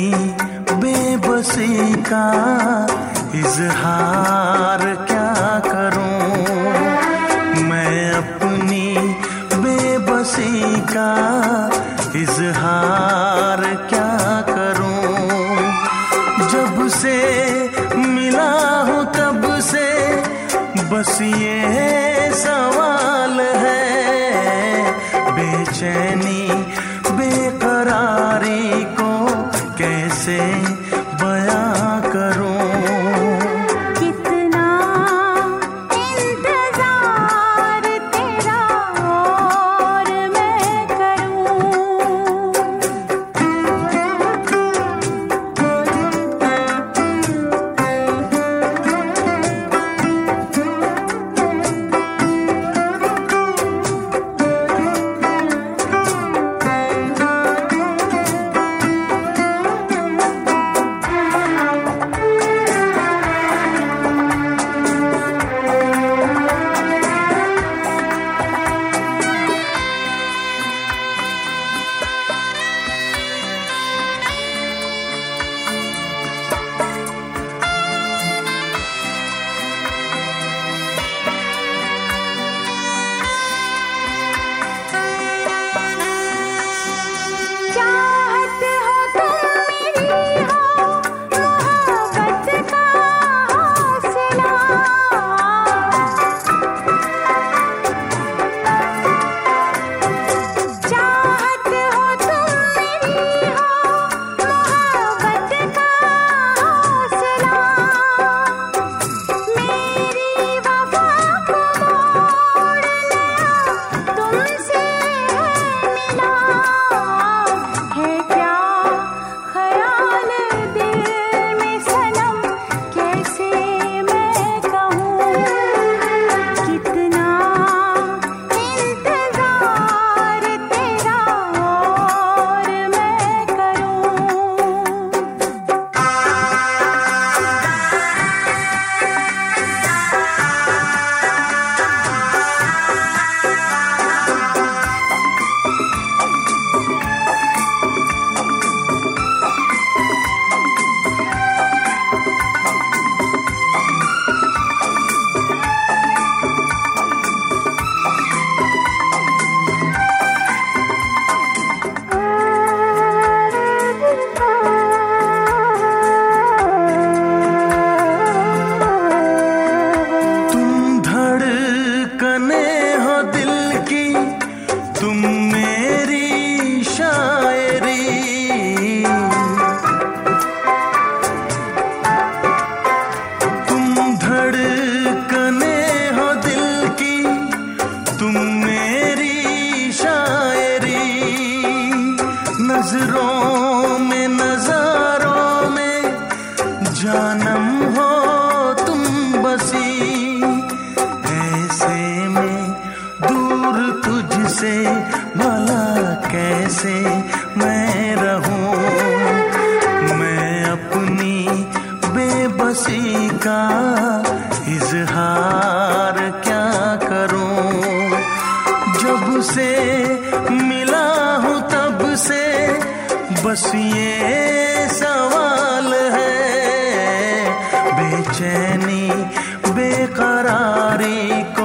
बेबसी का इजहार क्या करूं, मैं अपनी बेबसी का इजहार क्या करूं। जब से मिला हूं तब से बस ये सवाल है, बेचैनी बेकरारी को कैसे बयां करूं। नजरों में नजारों में जानम हो तुम बसी, ऐसे में दूर तुझसे भला कैसे मैं रहूं। मैं अपनी बेबसी का इजहार क्या करूं। जब से मिला हूं तब से बस ये सवाल है, बेचैनी बेकरारी को